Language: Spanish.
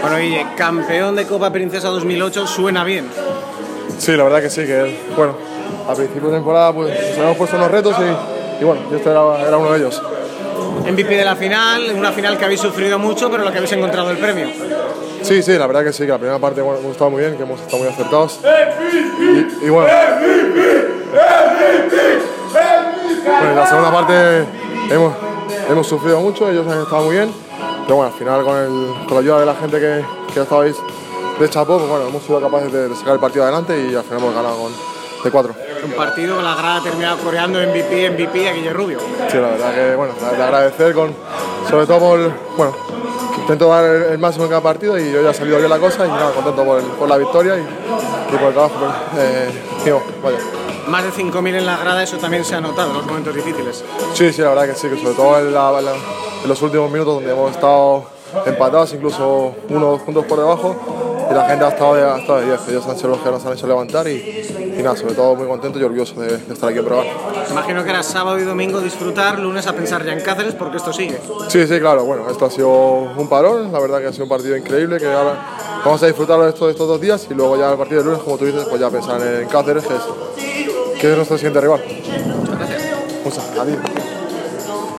Bueno, Guille, campeón de Copa Princesa 2008, suena bien. Sí, la verdad que sí, que bueno, a principio de temporada pues nos habíamos puesto unos retos y bueno, yo este era uno de ellos. MVP de la final, una final que habéis sufrido mucho, pero en la que habéis encontrado el premio. Sí, la verdad que sí, que la primera parte hemos estado muy bien, que hemos estado muy acertados. Y bueno, en la segunda parte hemos sufrido mucho, ellos han estado muy bien, pero bueno, al final con la ayuda de la gente que estabais de chapó, pues bueno, hemos sido capaces de sacar el partido adelante y al final hemos ganado de 4. Un partido con la grada terminado coreando MVP a Guille Rubio. Sí, la verdad que bueno, de agradecer sobre todo bueno, intento dar el máximo en cada partido y hoy ha salido bien la cosa y nada, contento por la victoria y por el trabajo. Vaya. Más de 5.000 en la grada, eso también se ha notado en los momentos difíciles. Sí, la verdad que sí, que sobre todo en los últimos minutos donde hemos estado empatados, incluso 1 o 2 puntos por debajo, y la gente ha estado de 10. Ellos han sido los que nos han hecho levantar y nada, sobre todo muy contento y orgulloso de estar aquí en Breogán. Imagino que era sábado y domingo disfrutar, lunes a pensar ya en Cáceres porque esto sigue. Sí, claro, bueno, esto ha sido un parón, la verdad que ha sido un partido increíble, que ahora vamos a disfrutarlo de estos 2 días y luego ya a partir del lunes, como tú dices, pues ya pensar en Cáceres, que es nuestro siguiente rival. Muchas gracias. Muchas, a ti.